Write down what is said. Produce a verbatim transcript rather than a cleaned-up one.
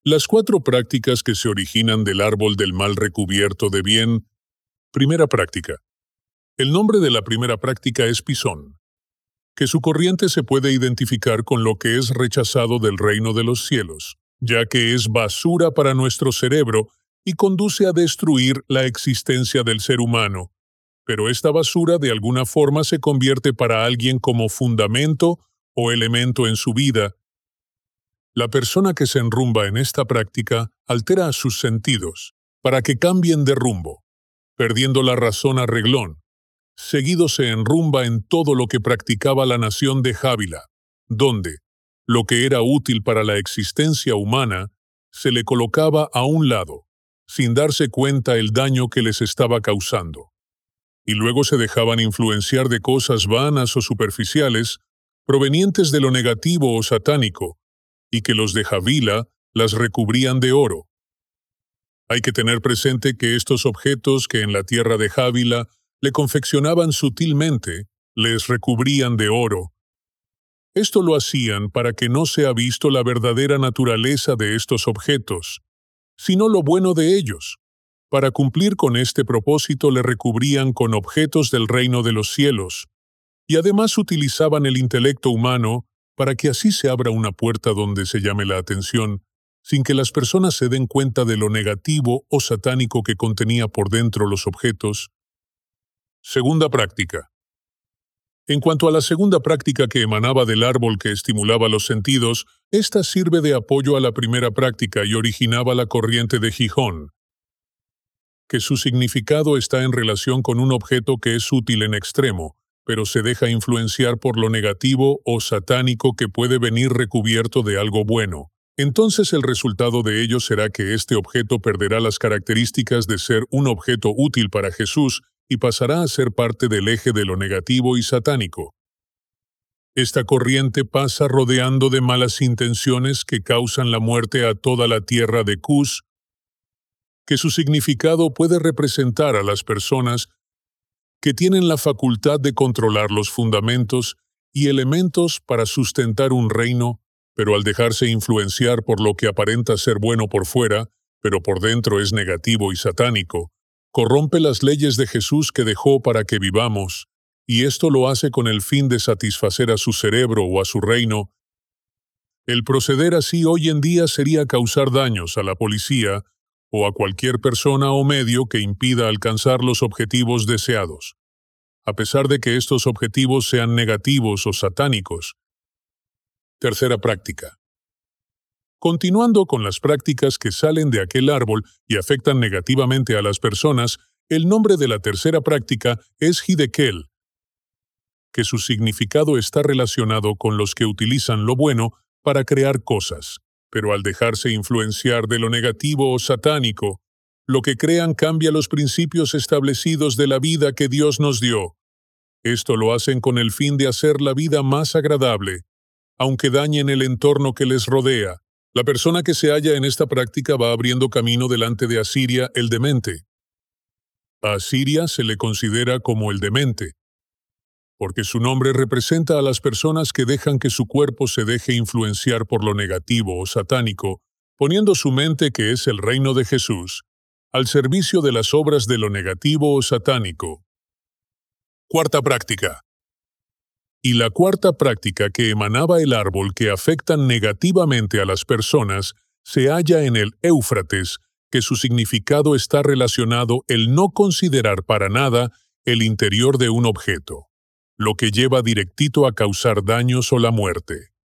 Las cuatro prácticas que se originan del árbol del mal recubierto de bien. Primera práctica. El nombre de la primera práctica es Pisón, que su corriente se puede identificar con lo que es rechazado del reino de los cielos, ya que es basura para nuestro cerebro y conduce a destruir la existencia del ser humano. Pero esta basura de alguna forma se convierte para alguien como fundamento o elemento en su vida. La persona que se enrumba en esta práctica altera sus sentidos para que cambien de rumbo, perdiendo la razón a reglón. Seguido se enrumba en todo lo que practicaba la nación de Jávila, donde lo que era útil para la existencia humana se le colocaba a un lado, sin darse cuenta el daño que les estaba causando. Y luego se dejaban influenciar de cosas vanas o superficiales, provenientes de lo negativo o satánico, y que los de Jávila las recubrían de oro. Hay que tener presente que estos objetos que en la tierra de Jávila le confeccionaban sutilmente, les recubrían de oro. Esto lo hacían para que no sea visto la verdadera naturaleza de estos objetos, sino lo bueno de ellos. Para cumplir con este propósito le recubrían con objetos del reino de los cielos, y además utilizaban el intelecto humano para que así se abra una puerta donde se llame la atención, sin que las personas se den cuenta de lo negativo o satánico que contenía por dentro los objetos. Segunda práctica. En cuanto a la segunda práctica que emanaba del árbol que estimulaba los sentidos, esta sirve de apoyo a la primera práctica y originaba la corriente de Gijón, que su significado está en relación con un objeto que es útil en extremo, pero se deja influenciar por lo negativo o satánico que puede venir recubierto de algo bueno. Entonces el resultado de ello será que este objeto perderá las características de ser un objeto útil para Jesús y pasará a ser parte del eje de lo negativo y satánico. Esta corriente pasa rodeando de malas intenciones que causan la muerte a toda la tierra de Cus, que su significado puede representar a las personas que tienen la facultad de controlar los fundamentos y elementos para sustentar un reino, pero al dejarse influenciar por lo que aparenta ser bueno por fuera, pero por dentro es negativo y satánico, corrompe las leyes de Jesús que dejó para que vivamos, y esto lo hace con el fin de satisfacer a su cerebro o a su reino. El proceder así hoy en día sería causar daños a la policía o a cualquier persona o medio que impida alcanzar los objetivos deseados, a pesar de que estos objetivos sean negativos o satánicos. Tercera práctica. Continuando con las prácticas que salen de aquel árbol y afectan negativamente a las personas, el nombre de la tercera práctica es Hidekel, que su significado está relacionado con los que utilizan lo bueno para crear cosas, pero al dejarse influenciar de lo negativo o satánico, lo que crean cambia los principios establecidos de la vida que Dios nos dio. Esto lo hacen con el fin de hacer la vida más agradable, aunque dañen el entorno que les rodea. La persona que se halla en esta práctica va abriendo camino delante de Asiria, el demente. A Asiria se le considera como el demente, porque su nombre representa a las personas que dejan que su cuerpo se deje influenciar por lo negativo o satánico, poniendo su mente, que es el reino de Jesús, al servicio de las obras de lo negativo o satánico. Cuarta práctica. Y la cuarta práctica que emanaba el árbol que afectan negativamente a las personas se halla en el Éufrates, que su significado está relacionado el no considerar para nada el interior de un objeto, lo que lleva directito a causar daños o la muerte.